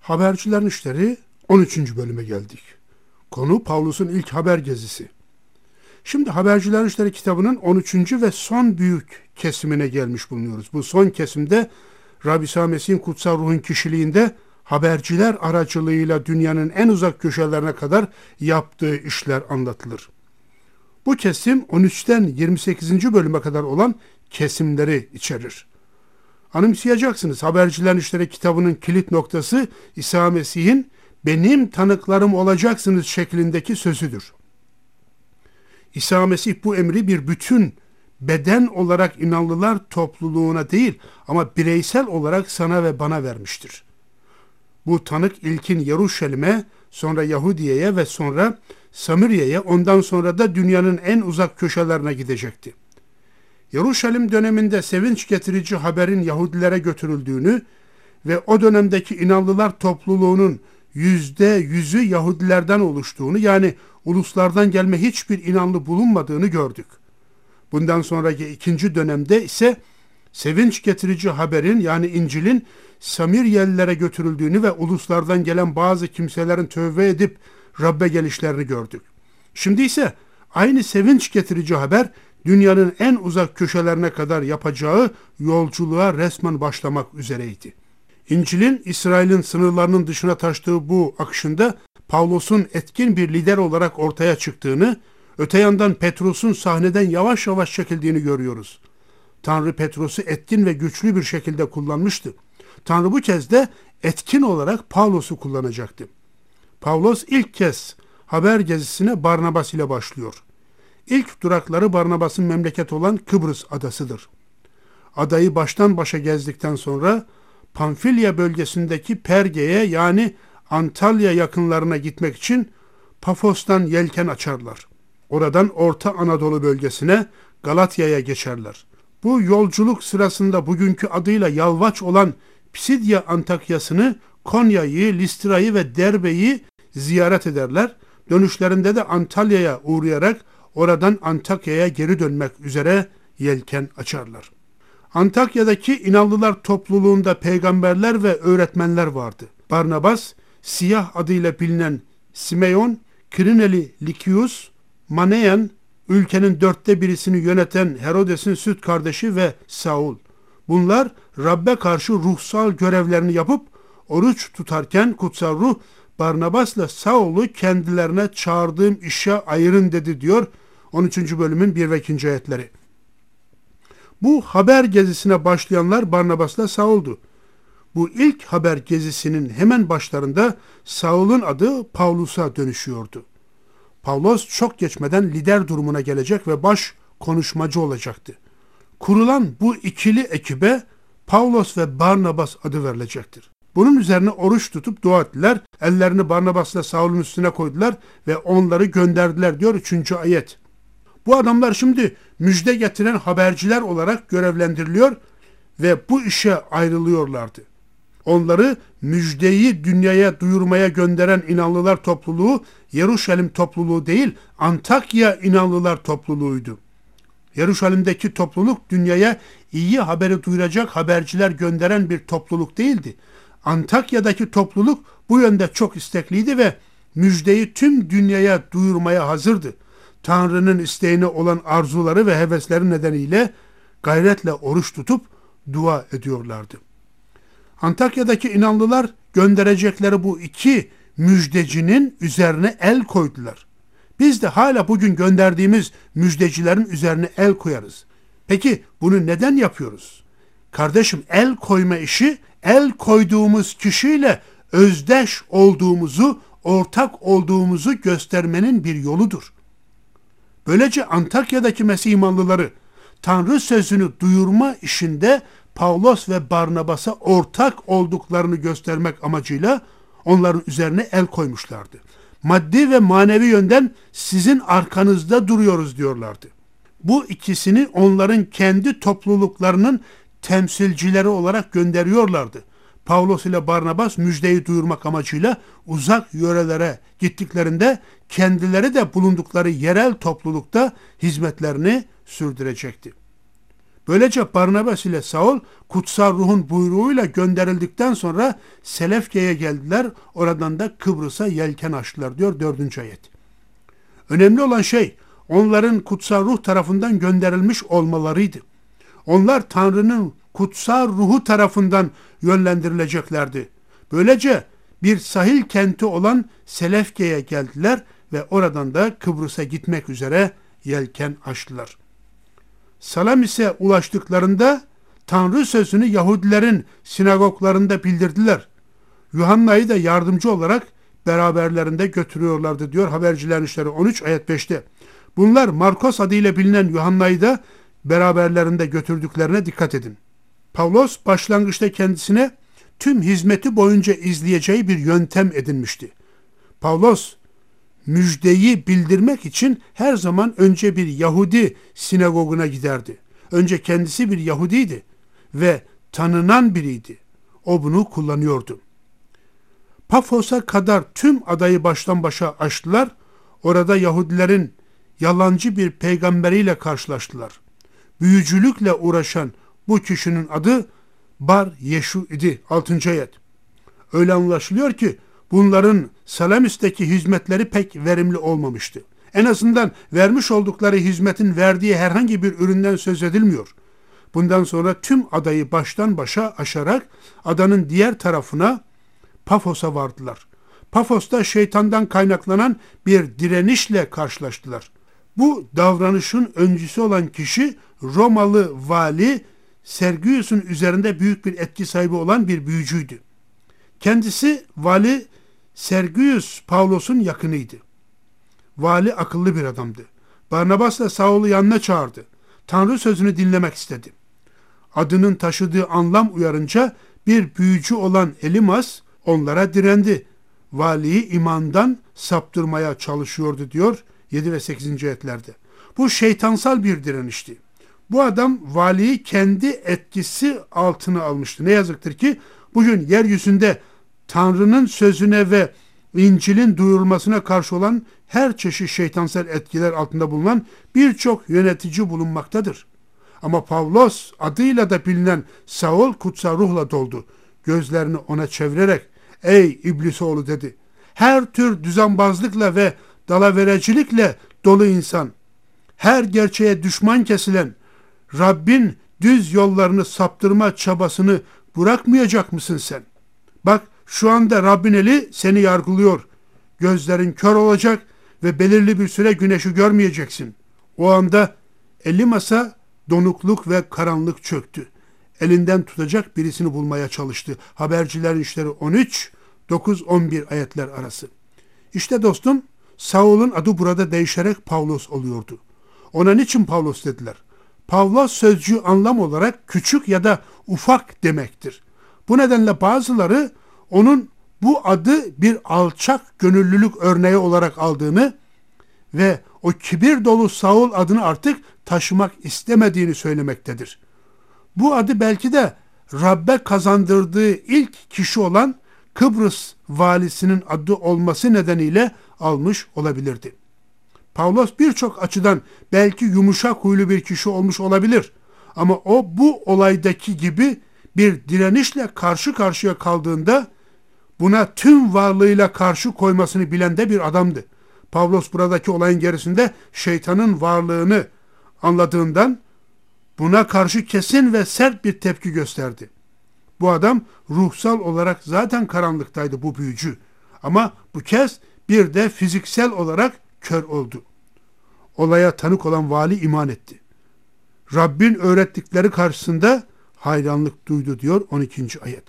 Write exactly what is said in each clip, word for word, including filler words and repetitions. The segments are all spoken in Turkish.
Habercilerin İşleri on üçüncü bölüme geldik. Konu Pavlus'un ilk haber gezisi. Şimdi Habercilerin İşleri kitabının on üçüncü ve son büyük kesimine gelmiş bulunuyoruz. Bu son kesimde Rabbi İsa Mesih'in kutsal ruhun kişiliğinde haberciler aracılığıyla dünyanın en uzak köşelerine kadar yaptığı işler anlatılır. Bu kesim on üçten yirmi sekizinci bölüme kadar olan kesimleri içerir. Anımsayacaksınız, Habercilerin İşleri kitabının kilit noktası İsa Mesih'in "benim tanıklarım olacaksınız" şeklindeki sözüdür. İsa Mesih bu emri bir bütün, beden olarak inanlılar topluluğuna değil ama bireysel olarak sana ve bana vermiştir. Bu tanık ilkin Yeruşalim'e, sonra Yahudiye'ye ve sonra Samiriye'ye, ondan sonra da dünyanın en uzak köşelerine gidecekti. Yeruşalim döneminde sevinç getirici haberin Yahudilere götürüldüğünü ve o dönemdeki inanlılar topluluğunun yüzde yüzü Yahudilerden oluştuğunu, yani uluslardan gelme hiçbir inanlı bulunmadığını gördük. Bundan sonraki ikinci dönemde ise sevinç getirici haberin, yani İncil'in Samiriyelilere götürüldüğünü ve uluslardan gelen bazı kimselerin tövbe edip Rabbe gelişlerini gördük. Şimdi ise aynı sevinç getirici haber dünyanın en uzak köşelerine kadar yapacağı yolculuğa resmen başlamak üzereydi. İncil'in İsrail'in sınırlarının dışına taştığı bu akışında Pavlus'un etkin bir lider olarak ortaya çıktığını, öte yandan Petrus'un sahneden yavaş yavaş çekildiğini görüyoruz. Tanrı Petrus'u etkin ve güçlü bir şekilde kullanmıştı. Tanrı bu kez de etkin olarak Pavlus'u kullanacaktı. Pavlus ilk kez haber gezisine Barnabas ile başlıyor. İlk durakları Barnabas'ın memleketi olan Kıbrıs adasıdır. Adayı baştan başa gezdikten sonra Pamfilya bölgesindeki Perge'ye, yani Antalya yakınlarına gitmek için Pafos'tan yelken açarlar. Oradan Orta Anadolu bölgesine, Galatya'ya geçerler. Bu yolculuk sırasında bugünkü adıyla Yalvaç olan Pisidya Antakya'sını, Konya'yı, Listra'yı ve Derbe'yi ziyaret ederler. Dönüşlerinde de Antalya'ya uğrayarak oradan Antakya'ya geri dönmek üzere yelken açarlar. Antakya'daki inanlılar topluluğunda peygamberler ve öğretmenler vardı. Barnabas, Siyah adıyla bilinen Simeon, Kirineli Likius, Maneyan, ülkenin dörtte birisini yöneten Herodes'in süt kardeşi ve Saul. Bunlar Rabbe karşı ruhsal görevlerini yapıp oruç tutarken kutsal ruh Barnabas'la Saul'u kendilerine çağırdığım işe ayırın dedi diyor on üçüncü bölümün bir ve ikinci ayetleri. Bu haber gezisine başlayanlar Barnabas'la Saul'du. Bu ilk haber gezisinin hemen başlarında Saul'un adı Pavlus'a dönüşüyordu. Pavlus çok geçmeden lider durumuna gelecek ve baş konuşmacı olacaktı. Kurulan bu ikili ekibe Pavlus ve Barnabas adı verilecektir. Bunun üzerine oruç tutup dua ettiler, ellerini Barnabas'la Saul'un üstüne koydular ve onları gönderdiler diyor üçüncü ayet. Bu adamlar şimdi müjde getiren haberciler olarak görevlendiriliyor ve bu işe ayrılıyorlardı. Onları müjdeyi dünyaya duyurmaya gönderen inanlılar topluluğu, Yeruşalim topluluğu değil, Antakya inanlılar topluluğuydu. Yeruşalim'deki topluluk dünyaya iyi haberi duyuracak haberciler gönderen bir topluluk değildi. Antakya'daki topluluk bu yönde çok istekliydi ve müjdeyi tüm dünyaya duyurmaya hazırdı. Tanrı'nın isteğine olan arzuları ve hevesleri nedeniyle gayretle oruç tutup dua ediyorlardı. Antakya'daki inanlılar gönderecekleri bu iki müjdecinin üzerine el koydular. Biz de hala bugün gönderdiğimiz müjdecilerin üzerine el koyarız. Peki bunu neden yapıyoruz? Kardeşim, el koyma işi, el koyduğumuz kişiyle özdeş olduğumuzu, ortak olduğumuzu göstermenin bir yoludur. Böylece Antakya'daki Mesih imanlıları Tanrı sözünü duyurma işinde Pavlos ve Barnabas'a ortak olduklarını göstermek amacıyla onların üzerine el koymuşlardı. Maddi ve manevi yönden sizin arkanızda duruyoruz diyorlardı. Bu ikisini onların kendi topluluklarının temsilcileri olarak gönderiyorlardı. Pavlos ile Barnabas müjdeyi duyurmak amacıyla uzak yörelere gittiklerinde kendileri de bulundukları yerel toplulukta hizmetlerini sürdürecekti. Böylece Barnabas ile Saul kutsal ruhun buyruğuyla gönderildikten sonra Selefke'ye geldiler. Oradan da Kıbrıs'a yelken açtılar diyor dördüncü ayet. Önemli olan şey onların kutsal ruh tarafından gönderilmiş olmalarıydı. Onlar Tanrı'nın kutsal ruhu tarafından yönlendirileceklerdi. Böylece bir sahil kenti olan Selefke'ye geldiler ve oradan da Kıbrıs'a gitmek üzere yelken açtılar. Salamis'e ulaştıklarında Tanrı sözünü Yahudilerin sinagoglarında bildirdiler. Yuhanna'yı da yardımcı olarak beraberlerinde götürüyorlardı diyor Habercilerin İşleri on üç ayet beşte. Bunlar Markos adıyla bilinen Yuhanna'yı da beraberlerinde götürdüklerine dikkat edin. Pavlos başlangıçta kendisine tüm hizmeti boyunca izleyeceği bir yöntem edinmişti. Pavlos müjdeyi bildirmek için her zaman önce bir Yahudi sinagoguna giderdi. Önce kendisi bir Yahudiydi ve tanınan biriydi. O bunu kullanıyordu. Pafos'a kadar tüm adayı baştan başa açtılar. Orada Yahudilerin yalancı bir peygamberiyle karşılaştılar. Büyücülükle uğraşan bu kişinin adı Bar Yeşu idi. altıncı ayet. Öyle anlaşılıyor ki bunların Salamis'teki hizmetleri pek verimli olmamıştı. En azından vermiş oldukları hizmetin verdiği herhangi bir üründen söz edilmiyor. Bundan sonra tüm adayı baştan başa aşarak adanın diğer tarafına Pafos'a vardılar. Pafos'ta şeytandan kaynaklanan bir direnişle karşılaştılar. Bu davranışın öncüsü olan kişi Romalı vali Sergius'un üzerinde büyük bir etki sahibi olan bir büyücüydü. Kendisi vali Sergius Pavlos'un yakınıydı. Vali akıllı bir adamdı. Barnabas'la Saul'u yanına çağırdı. Tanrı sözünü dinlemek istedi. Adının taşıdığı anlam uyarınca bir büyücü olan Elimas onlara direndi. Valiyi imandan saptırmaya çalışıyordu diyor yedi ve sekizinci ayetlerde. Bu şeytansal bir direnişti. Bu adam valiyi kendi etkisi altına almıştı. Ne yazıktır ki bugün yeryüzünde Tanrı'nın sözüne ve İncil'in duyurulmasına karşı olan her çeşit şeytansal etkiler altında bulunan birçok yönetici bulunmaktadır. Ama Pavlos adıyla da bilinen Saul kutsal ruhla doldu. Gözlerini ona çevirerek "Ey İblisoğlu" dedi. Her tür düzenbazlıkla ve dalaverecilikle dolu insan, her gerçeğe düşman kesilen, Rabbin düz yollarını saptırma çabasını bırakmayacak mısın sen? Bak şu anda Rabbin eli seni yargılıyor. Gözlerin kör olacak ve belirli bir süre güneşi görmeyeceksin. O anda Elimas'a donukluk ve karanlık çöktü. Elinden tutacak birisini bulmaya çalıştı. Habercilerin İşleri on üç, dokuz on bir ayetler arası. İşte dostum, Saul'un adı burada değişerek Pavlos oluyordu. Ona niçin Pavlos dediler? Pavlos sözcüğü anlam olarak küçük ya da ufak demektir. Bu nedenle bazıları onun bu adı bir alçak gönüllülük örneği olarak aldığını ve o kibir dolu Saul adını artık taşımak istemediğini söylemektedir. Bu adı belki de Rabbe kazandırdığı ilk kişi olan Kıbrıs valisinin adı olması nedeniyle almış olabilirdi. Pavlos birçok açıdan belki yumuşak huylu bir kişi olmuş olabilir. Ama o bu olaydaki gibi bir direnişle karşı karşıya kaldığında buna tüm varlığıyla karşı koymasını bilen de bir adamdı. Pavlos buradaki olayın gerisinde şeytanın varlığını anladığından buna karşı kesin ve sert bir tepki gösterdi. Bu adam ruhsal olarak zaten karanlıktaydı, bu büyücü. Ama bu kez bir de fiziksel olarak kör oldu. Olaya tanık olan vali iman etti. Rabbin öğrettikleri karşısında hayranlık duydu diyor on ikinci ayet.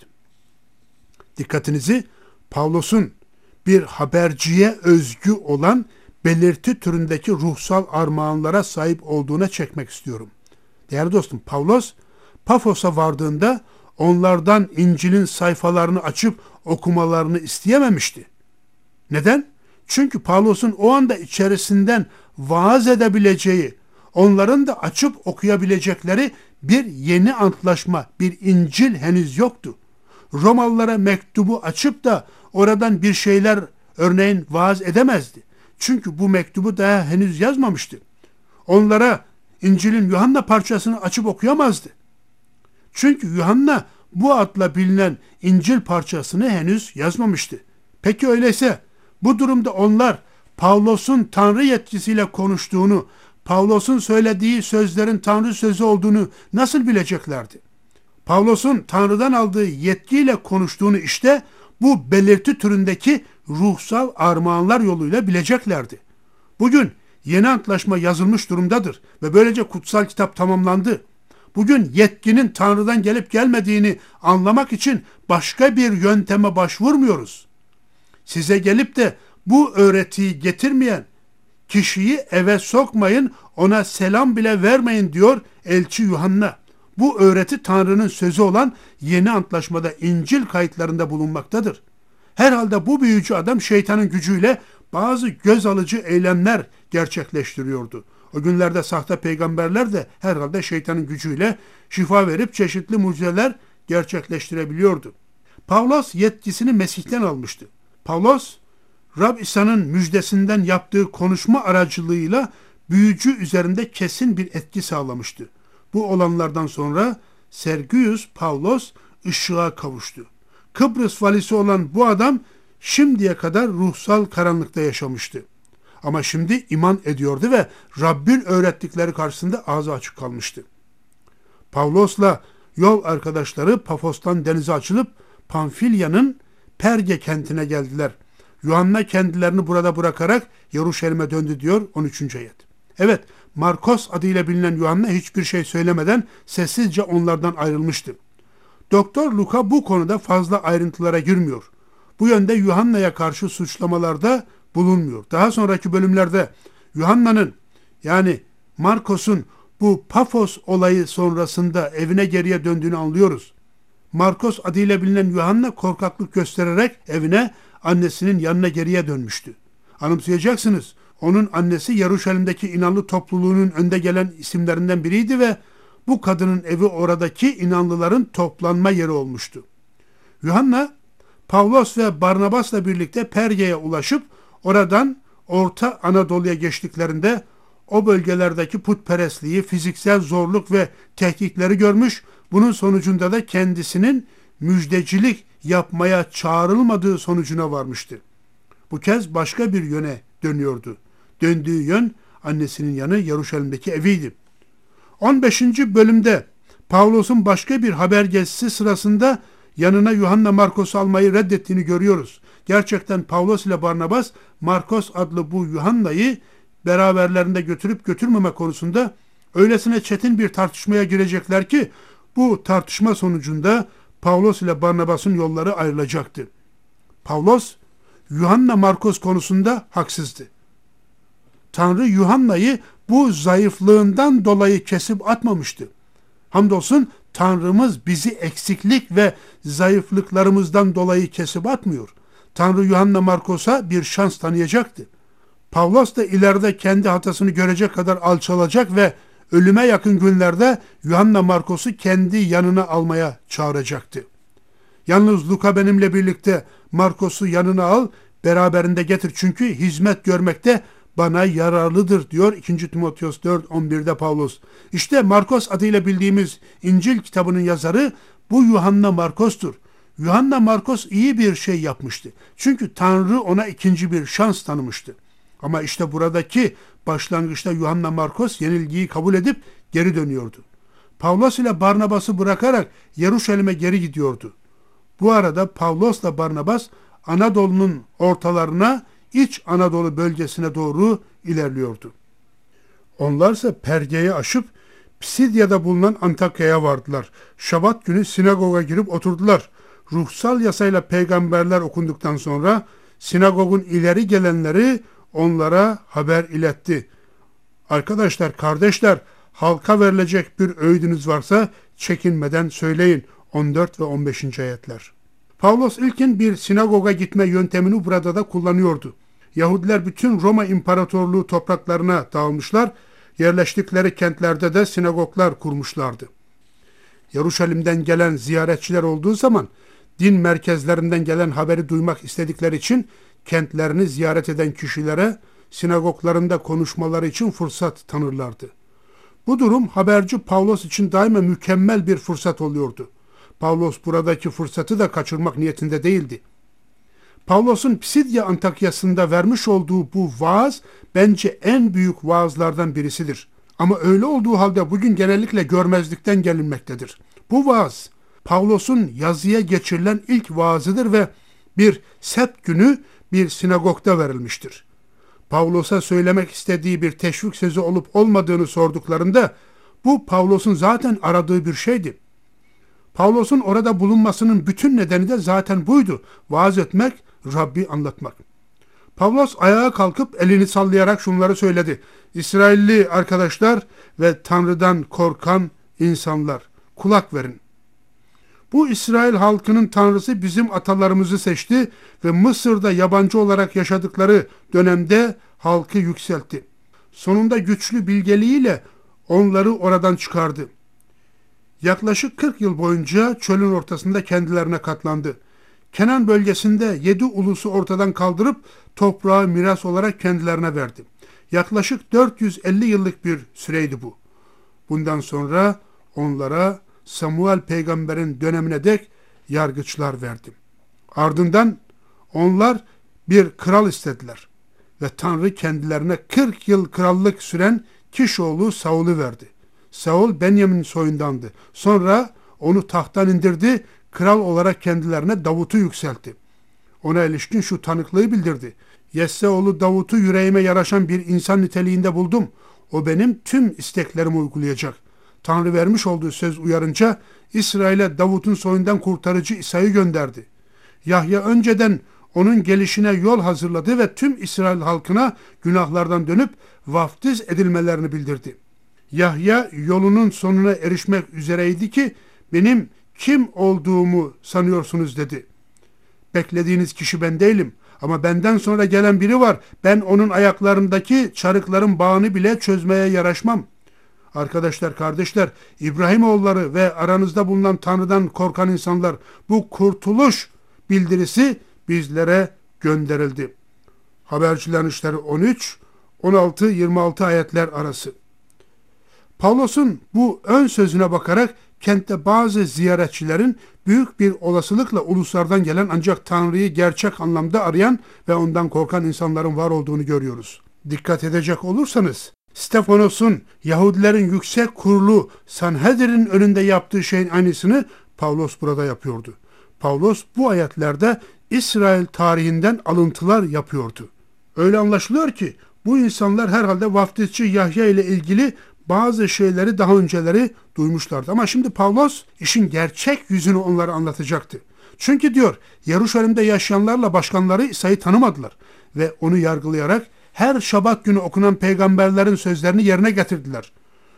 Dikkatinizi Pavlos'un bir haberciye özgü olan belirti türündeki ruhsal armağanlara sahip olduğuna çekmek istiyorum. Değerli dostum, Pavlos Pafos'a vardığında onlardan İncil'in sayfalarını açıp okumalarını isteyememişti. Neden? Çünkü Pavlos'un o anda içerisinden vaaz edebileceği, onların da açıp okuyabilecekleri bir yeni antlaşma, bir İncil henüz yoktu. Romalılara mektubu açıp da oradan bir şeyler örneğin vaaz edemezdi. Çünkü bu mektubu daha henüz yazmamıştı. Onlara İncil'in Yuhanna parçasını açıp okuyamazdı. Çünkü Yuhanna bu adla bilinen İncil parçasını henüz yazmamıştı. Peki öyleyse bu durumda onlar Pavlos'un Tanrı yetkisiyle konuştuğunu, Pavlos'un söylediği sözlerin Tanrı sözü olduğunu nasıl bileceklerdi? Pavlos'un Tanrı'dan aldığı yetkiyle konuştuğunu işte bu belirti türündeki ruhsal armağanlar yoluyla bileceklerdi. Bugün yeni antlaşma yazılmış durumdadır ve böylece kutsal kitap tamamlandı. Bugün yetkinin Tanrı'dan gelip gelmediğini anlamak için başka bir yönteme başvurmuyoruz. Size gelip de bu öğretiyi getirmeyen kişiyi eve sokmayın, ona selam bile vermeyin diyor elçi Yuhanna. Bu öğreti Tanrı'nın sözü olan yeni antlaşmada İncil kayıtlarında bulunmaktadır. Herhalde bu büyücü adam şeytanın gücüyle bazı göz alıcı eylemler gerçekleştiriyordu. O günlerde sahte peygamberler de herhalde şeytanın gücüyle şifa verip çeşitli mucizeler gerçekleştirebiliyordu. Pavlos yetkisini Mesih'ten almıştı. Pavlos, Rab İsa'nın müjdesinden yaptığı konuşma aracılığıyla büyücü üzerinde kesin bir etki sağlamıştı. Bu olanlardan sonra Sergius Pavlos ışığa kavuştu. Kıbrıs valisi olan bu adam şimdiye kadar ruhsal karanlıkta yaşamıştı. Ama şimdi iman ediyordu ve Rabbin öğrettikleri karşısında ağzı açık kalmıştı. Pavlos'la yol arkadaşları Pafos'tan denize açılıp Pamfilya'nın Perge kentine geldiler. Yuhanna kendilerini burada bırakarak Yeruşalim'e döndü diyor on üçüncü ayet. Evet, Markos adıyla bilinen Yuhanna hiçbir şey söylemeden sessizce onlardan ayrılmıştı. Doktor Luka bu konuda fazla ayrıntılara girmiyor. Bu yönde Yuhanna'ya karşı suçlamalarda bulunmuyor. Daha sonraki bölümlerde Yuhanna'nın yani Markos'un bu Pafos olayı sonrasında evine geriye döndüğünü anlıyoruz. Markos adıyla bilinen Yuhanna korkaklık göstererek evine annesinin yanına geriye dönmüştü. Anımsayacaksınız. Onun annesi Yeruşalim'deki inanlı topluluğunun önde gelen isimlerinden biriydi ve bu kadının evi oradaki inanlıların toplanma yeri olmuştu. Yuhanna, Pavlos ve Barnabas'la birlikte Perge'ye ulaşıp oradan Orta Anadolu'ya geçtiklerinde o bölgelerdeki putperestliği, fiziksel zorluk ve tehditleri görmüş, bunun sonucunda da kendisinin müjdecilik yapmaya çağrılmadığı sonucuna varmıştı. Bu kez başka bir yöne dönüyordu. Döndüğü yön annesinin yanı Yeruşalim'deki eviydi. on beşinci bölümde Pavlos'un başka bir haber gezisi sırasında yanına Yuhanna Markos'u almayı reddettiğini görüyoruz. Gerçekten Pavlos ile Barnabas Markos adlı bu Yuhanna'yı beraberlerinde götürüp götürmeme konusunda öylesine çetin bir tartışmaya girecekler ki bu tartışma sonucunda Pavlos ile Barnabas'ın yolları ayrılacaktı. Pavlos, Yuhanna Markos konusunda haksızdı. Tanrı Yuhanna'yı bu zayıflığından dolayı kesip atmamıştı. Hamdolsun Tanrımız bizi eksiklik ve zayıflıklarımızdan dolayı kesip atmıyor. Tanrı Yuhanna Markos'a bir şans tanıyacaktı. Pavlos da ileride kendi hatasını görecek kadar alçalacak ve ölüme yakın günlerde Yuhanna Markos'u kendi yanına almaya çağıracaktı. Yalnız Luka benimle birlikte Markos'u yanına al, beraberinde getir çünkü hizmet görmekte bana yararlıdır diyor ikinci Timoteos dört on birde Pavlos. İşte Markos adıyla bildiğimiz İncil kitabının yazarı bu Yuhanna Markos'tur. Yuhanna Markos iyi bir şey yapmıştı. Çünkü Tanrı ona ikinci bir şans tanımıştı. Ama işte buradaki başlangıçta Yuhanna Markos yenilgiyi kabul edip geri dönüyordu. Pavlos ile Barnabas'ı bırakarak Yeruşalim'e geri gidiyordu. Bu arada Pavlos'la Barnabas Anadolu'nun ortalarına, İç Anadolu bölgesine doğru ilerliyordu. Onlarsa Perge'yi aşıp Pisidya'da bulunan Antakya'ya vardılar. Şabat günü sinagoga girip oturdular. Ruhsal yasayla peygamberler okunduktan sonra sinagogun ileri gelenleri onlara haber iletti. Arkadaşlar, kardeşler, halka verilecek bir öğüdünüz varsa çekinmeden söyleyin. on dört ve on beşinci ayetler. Pavlos ilkin bir sinagoga gitme yöntemini burada da kullanıyordu. Yahudiler bütün Roma İmparatorluğu topraklarına dağılmışlar, yerleştikleri kentlerde de sinagoglar kurmuşlardı. Yeruşalim'den gelen ziyaretçiler olduğu zaman din merkezlerinden gelen haberi duymak istedikleri için kentlerini ziyaret eden kişilere sinagoglarında konuşmaları için fırsat tanırlardı. Bu durum haberci Pavlos için daima mükemmel bir fırsat oluyordu. Pavlos buradaki fırsatı da kaçırmak niyetinde değildi. Pavlos'un Pisidya Antakya'sında vermiş olduğu bu vaaz bence en büyük vaazlardan birisidir. Ama öyle olduğu halde bugün genellikle görmezlikten gelinmektedir. Bu vaaz Pavlos'un yazıya geçirilen ilk vaazıdır ve bir sebt günü bir sinagogda verilmiştir. Pavlos'a söylemek istediği bir teşvik sözü olup olmadığını sorduklarında bu Pavlos'un zaten aradığı bir şeydi. Pavlos'un orada bulunmasının bütün nedeni de zaten buydu. Vaaz etmek, Rabbi anlatmak. Pavlos ayağa kalkıp elini sallayarak şunları söyledi. İsrailli arkadaşlar ve Tanrı'dan korkan insanlar, kulak verin. Bu İsrail halkının Tanrısı bizim atalarımızı seçti ve Mısır'da yabancı olarak yaşadıkları dönemde halkı yükseltti. Sonunda güçlü bilgeliğiyle onları oradan çıkardı. Yaklaşık kırk yıl boyunca çölün ortasında kendilerine katlandı. Kenan bölgesinde yedi ulusu ortadan kaldırıp toprağı miras olarak kendilerine verdi. Yaklaşık dört yüz elli yıllık bir süreydi bu. Bundan sonra onlara Samuel peygamberin dönemine dek yargıçlar verdi. Ardından onlar bir kral istediler ve Tanrı kendilerine kırk yıl krallık süren Kişoğlu Saul'u verdi. Saul Benyamin soyundandı. Sonra onu tahttan indirdi, kral olarak kendilerine Davut'u yükseltti. Ona ilişkin şu tanıklığı bildirdi. Yesse oğlu Davut'u yüreğime yaraşan bir insan niteliğinde buldum. O benim tüm isteklerimi uygulayacak. Tanrı vermiş olduğu söz uyarınca İsrail'e Davut'un soyundan kurtarıcı İsa'yı gönderdi. Yahya önceden onun gelişine yol hazırladı ve tüm İsrail halkına günahlardan dönüp vaftiz edilmelerini bildirdi. Yahya yolunun sonuna erişmek üzereydi ki benim kim olduğumu sanıyorsunuz dedi. Beklediğiniz kişi ben değilim ama benden sonra gelen biri var. Ben onun ayaklarındaki çarıkların bağını bile çözmeye yaraşmam. Arkadaşlar, kardeşler, İbrahimoğulları ve aranızda bulunan Tanrı'dan korkan insanlar, bu kurtuluş bildirisi bizlere gönderildi. Habercilerin İşleri on üç, on altı yirmi altı ayetler arası. Pavlos'un bu ön sözüne bakarak kentte bazı ziyaretçilerin büyük bir olasılıkla uluslardan gelen ancak Tanrı'yı gerçek anlamda arayan ve ondan korkan insanların var olduğunu görüyoruz. Dikkat edecek olursanız Stefanos'un Yahudilerin yüksek kurulu Sanhedrin'in önünde yaptığı şeyin aynısını Pavlos burada yapıyordu. Pavlos bu ayetlerde İsrail tarihinden alıntılar yapıyordu. Öyle anlaşılıyor ki bu insanlar herhalde vaftizci Yahya ile ilgili bazı şeyleri daha önceleri duymuşlardı. Ama şimdi Pavlos işin gerçek yüzünü onlara anlatacaktı. Çünkü diyor, Yeruşalim'de yaşayanlarla başkanları İsa'yı tanımadılar ve onu yargılayarak her Şabat günü okunan peygamberlerin sözlerini yerine getirdiler.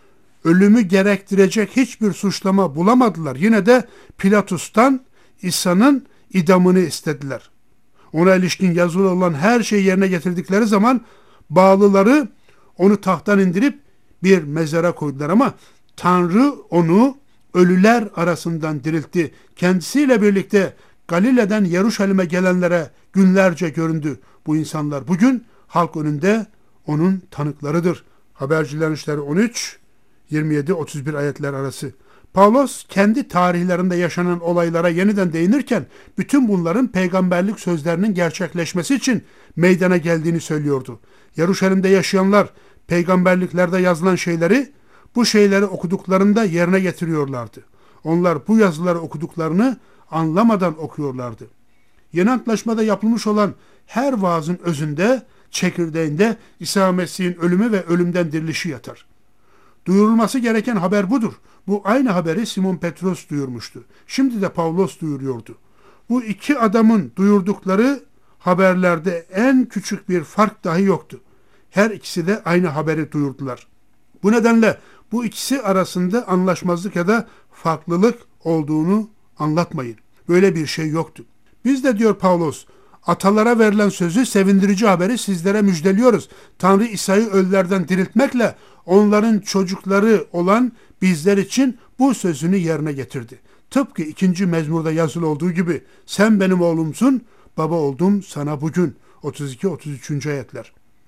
Ölümü gerektirecek hiçbir suçlama bulamadılar. Yine de Pilatus'tan İsa'nın idamını istediler. Ona ilişkin yazılı olan her şeyi yerine getirdikleri zaman bağlıları onu tahttan indirip bir mezara koydular ama Tanrı onu ölüler arasından diriltti. Kendisiyle birlikte Galile'den Yeruşalim'e gelenlere günlerce göründü. Bu insanlar bugün halk önünde onun tanıklarıdır. Habercilerin İşleri on üç, yirmi yedi otuz bir ayetler arası. Pavlos kendi tarihlerinde yaşanan olaylara yeniden değinirken bütün bunların peygamberlik sözlerinin gerçekleşmesi için meydana geldiğini söylüyordu. Yeruşalim'de yaşayanlar peygamberliklerde yazılan şeyleri bu şeyleri okuduklarında yerine getiriyorlardı. Onlar bu yazıları okuduklarını anlamadan okuyorlardı. Yeni Antlaşmada yapılmış olan her vaazın özünde, çekirdeğinde İsa Mesih'in ölümü ve ölümden dirilişi yatar. Duyurulması gereken haber budur. Bu aynı haberi Simon Petros duyurmuştu. Şimdi de Pavlos duyuruyordu. Bu iki adamın duyurdukları haberlerde en küçük bir fark dahi yoktu. Her ikisi de aynı haberi duyurdular. Bu nedenle bu ikisi arasında anlaşmazlık ya da farklılık olduğunu anlatmayın. Böyle bir şey yoktu. Biz de diyor Pavlos, atalara verilen sözü, sevindirici haberi sizlere müjdeliyoruz. Tanrı İsa'yı ölülerden diriltmekle onların çocukları olan bizler için bu sözünü yerine getirdi. Tıpkı ikinci mezmurda yazılı olduğu gibi, sen benim oğlumsun, baba oldum sana bugün. otuz iki otuz üç. ayetler.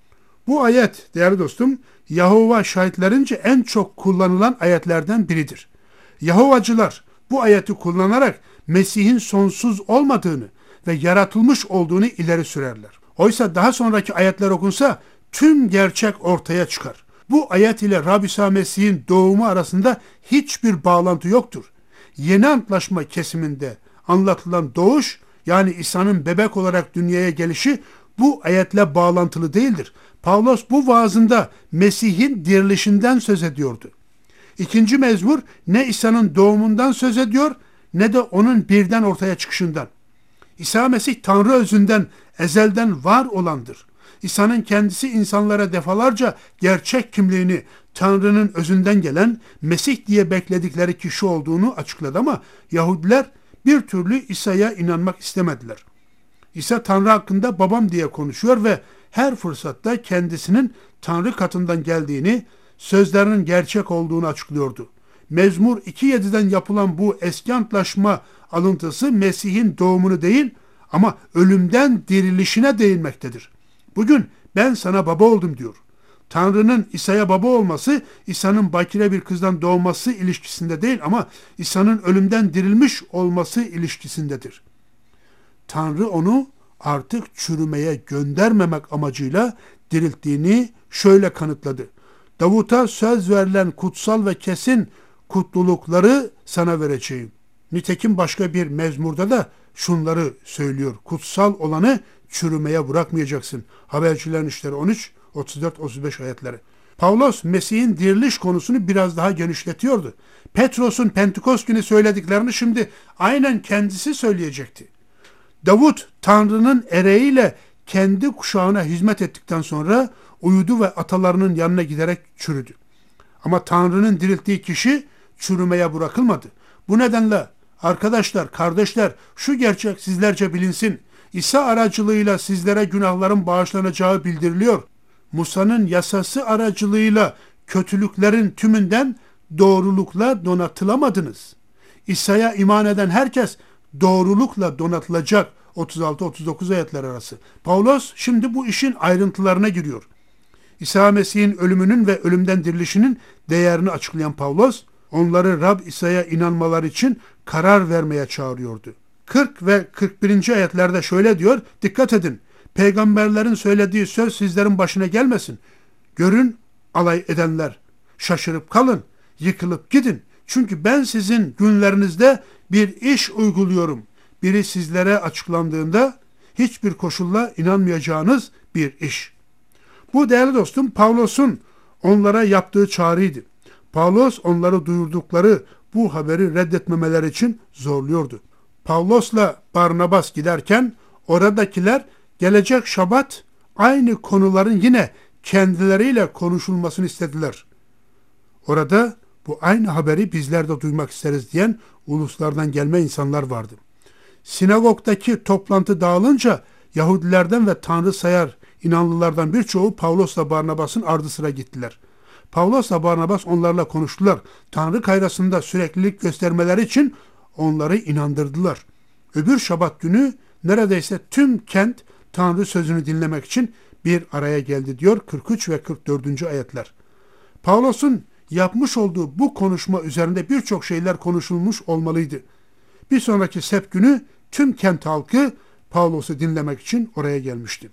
Bu ayet değerli dostum Yahova şahitlerince en çok kullanılan ayetlerden biridir. Yahovacılar bu ayeti kullanarak Mesih'in sonsuz olmadığını ve yaratılmış olduğunu ileri sürerler. Oysa daha sonraki ayetler okunsa tüm gerçek ortaya çıkar. Bu ayet ile Rab İsa Mesih'in doğumu arasında hiçbir bağlantı yoktur. Yeni Antlaşma kesiminde anlatılan doğuş, yani İsa'nın bebek olarak dünyaya gelişi bu ayetle bağlantılı değildir. Pavlos bu vaazında Mesih'in dirilişinden söz ediyordu. İkinci mezmur ne İsa'nın doğumundan söz ediyor ne de onun birden ortaya çıkışından. İsa Mesih Tanrı özünden, ezelden var olandır. İsa'nın kendisi insanlara defalarca gerçek kimliğini Tanrı'nın özünden gelen Mesih diye bekledikleri kişi olduğunu açıkladı ama Yahudiler bir türlü İsa'ya inanmak istemediler. İsa Tanrı hakkında babam diye konuşuyor ve her fırsatta kendisinin Tanrı katından geldiğini, sözlerinin gerçek olduğunu açıklıyordu. Mezmur iki yediden yapılan bu eski antlaşma alıntısı Mesih'in doğumunu değil ama ölümden dirilişine değinmektedir. Bugün ben sana baba oldum diyor. Tanrı'nın İsa'ya baba olması, İsa'nın bakire bir kızdan doğması ilişkisinde değil ama İsa'nın ölümden dirilmiş olması ilişkisindedir. Tanrı onu artık çürümeye göndermemek amacıyla dirilttiğini şöyle kanıtladı. Davut'a söz verilen kutsal ve kesin kutlulukları sana vereceğim. Nitekim başka bir mezmurda da şunları söylüyor. Kutsal olanı çürümeye bırakmayacaksın. Habercilerin İşleri on üç, otuz dört otuz beş ayetleri. Pavlos Mesih'in diriliş konusunu biraz daha genişletiyordu. Petros'un Pentekost günü söylediklerini şimdi aynen kendisi söyleyecekti. Davut Tanrı'nın ereğiyle kendi kuşağına hizmet ettikten sonra uyudu ve atalarının yanına giderek çürüdü. Ama Tanrı'nın dirilttiği kişi çürümeye bırakılmadı. Bu nedenle arkadaşlar, kardeşler, şu gerçek sizlerce bilinsin. İsa aracılığıyla sizlere günahların bağışlanacağı bildiriliyor. Musa'nın yasası aracılığıyla kötülüklerin tümünden doğrulukla donatılamadınız. İsa'ya iman eden herkes doğrulukla donatılacak. otuz altı otuz dokuz ayetler arası. Pavlos şimdi bu işin ayrıntılarına giriyor. İsa Mesih'in ölümünün ve ölümden dirilişinin değerini açıklayan Pavlos, onları Rab İsa'ya inanmaları için karar vermeye çağırıyordu. kırk ve kırk birinci ayetlerde şöyle diyor, dikkat edin, peygamberlerin söylediği söz sizlerin başına gelmesin. Görün alay edenler, şaşırıp kalın, yıkılıp gidin. Çünkü ben sizin günlerinizde bir iş uyguluyorum. Biri sizlere açıklandığında hiçbir koşulla inanmayacağınız bir iş. Bu değerli dostum Pavlos'un onlara yaptığı çağrıydı. Pavlos onları duyurdukları bu haberi reddetmemeleri için zorluyordu. Pavlos'la Barnabas giderken oradakiler gelecek Şabat aynı konuların yine kendileriyle konuşulmasını istediler. Orada bu aynı haberi bizler de duymak isteriz diyen uluslardan gelme insanlar vardı. Sinagogdaki toplantı dağılınca Yahudilerden ve Tanrı sayar inanlılardan birçoğu Pavlos'la Barnabas'ın ardı sıra gittiler. Pavlos'la Barnabas onlarla konuştular. Tanrı kayrasında süreklilik göstermeleri için onları inandırdılar. Öbür Şabat günü neredeyse tüm kent Tanrı sözünü dinlemek için bir araya geldi diyor kırk üç ve kırk dördüncü ayetler. Pavlos'un yapmış olduğu bu konuşma üzerinde birçok şeyler konuşulmuş olmalıydı. Bir sonraki sept günü tüm kent halkı Pavlos'u dinlemek için oraya gelmişti.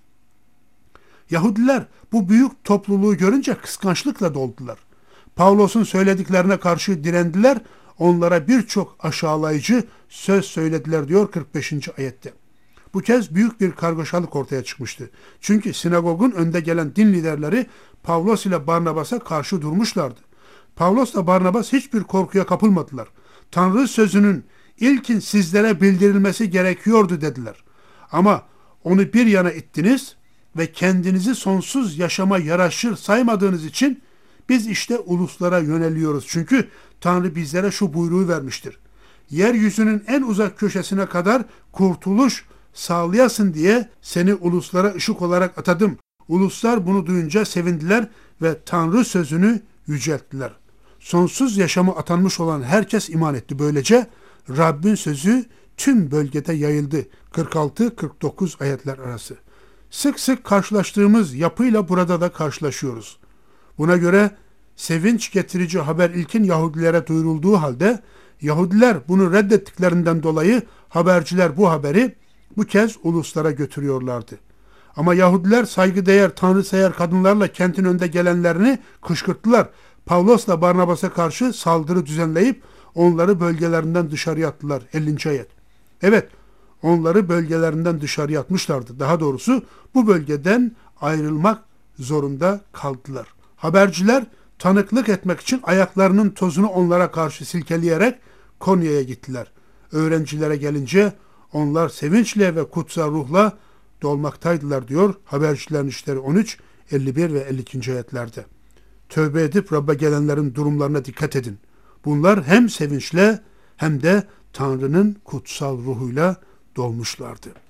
Yahudiler bu büyük topluluğu görünce kıskançlıkla doldular. Pavlos'un söylediklerine karşı direndiler, onlara birçok aşağılayıcı söz söylediler diyor kırk beşinci ayette. Bu kez büyük bir kargaşalık ortaya çıkmıştı. Çünkü sinagogun önde gelen din liderleri Pavlos ile Barnabas'a karşı durmuşlardı. Pavlos'la Barnabas hiçbir korkuya kapılmadılar. Tanrı sözünün ilkin sizlere bildirilmesi gerekiyordu dediler. Ama onu bir yana ittiniz ve kendinizi sonsuz yaşama yaraşır saymadığınız için biz işte uluslara yöneliyoruz. Çünkü Tanrı bizlere şu buyruğu vermiştir. Yeryüzünün en uzak köşesine kadar kurtuluş sağlayasın diye seni uluslara ışık olarak atadım. Uluslar bunu duyunca sevindiler ve Tanrı sözünü yücelttiler. Sonsuz yaşamı atanmış olan herkes iman etti. Böylece Rabbin sözü tüm bölgede yayıldı. kırk altı kırk dokuz ayetler arası. Sık sık karşılaştığımız yapıyla burada da karşılaşıyoruz. Buna göre sevinç getirici haber ilkin Yahudilere duyurulduğu halde Yahudiler bunu reddettiklerinden dolayı haberciler bu haberi bu kez uluslara götürüyorlardı. Ama Yahudiler saygıdeğer, tanrısever kadınlarla kentin önde gelenlerini kışkırttılar. Pavlos'la Barnabas'a karşı saldırı düzenleyip onları bölgelerinden dışarıya attılar. ellinci ayet. Evet, onları bölgelerinden dışarıya atmışlardı. Daha doğrusu bu bölgeden ayrılmak zorunda kaldılar. Haberciler tanıklık etmek için ayaklarının tozunu onlara karşı silkeleyerek Konya'ya gittiler. Öğrencilere gelince onlar sevinçle ve kutsal ruhla dolmaktaydılar diyor Habercilerin İşleri on üç, elli bir ve elli iki. ayetlerde. Tövbe edip Rabbe gelenlerin durumlarına dikkat edin. Bunlar hem sevinçle hem de Tanrı'nın kutsal ruhuyla dolmuşlardı.